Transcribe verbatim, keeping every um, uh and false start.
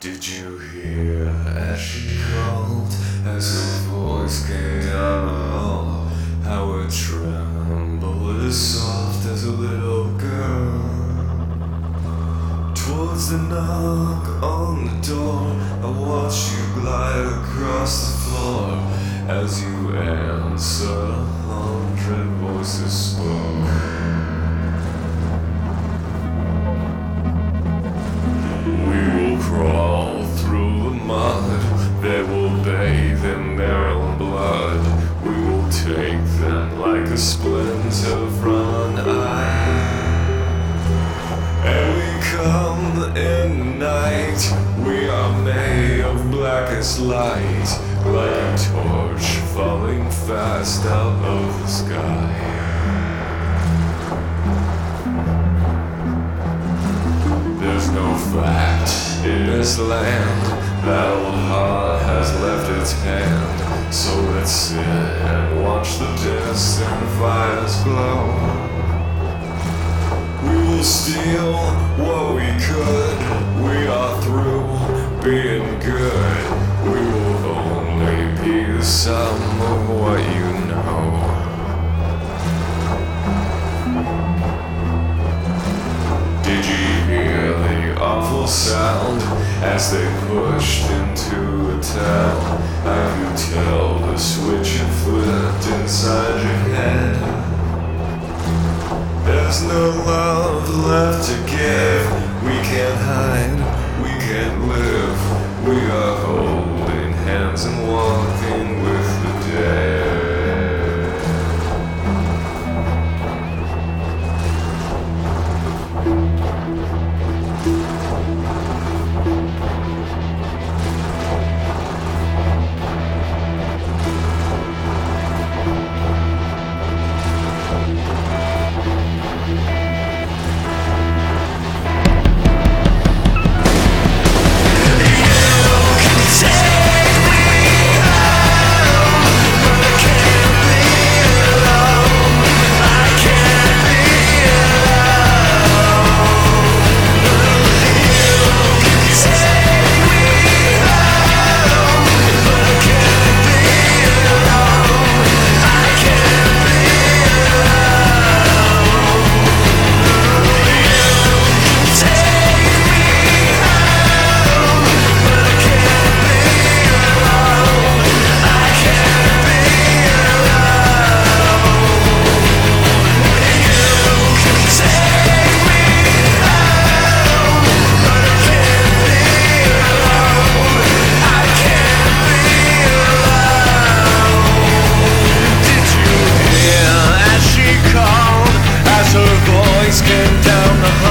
Did you hear as she called, as her voice came out, how it trembled as soft as a little girl? Towards the knock on the door, I watched you glide across the floor, as you answered, a hundred voices spoke. Crawl through the mud, they will bathe in their own blood. We will take them like a splinter from an eye. And we come in night, we are made of blackest light, like a torch falling fast out of the sky. There's no fact in this land, that old heart has left its hand. So let's sit and watch the distant fires glow. We will steal what we could, we are through being good. We will only be the sum of what you know. Did you hear the awful sound as they pushed into the town? I could tell the switch had flipped inside your head. There's no love left to give. We can't hide, we can't live. We are holding hands and walking with the dead. Came down the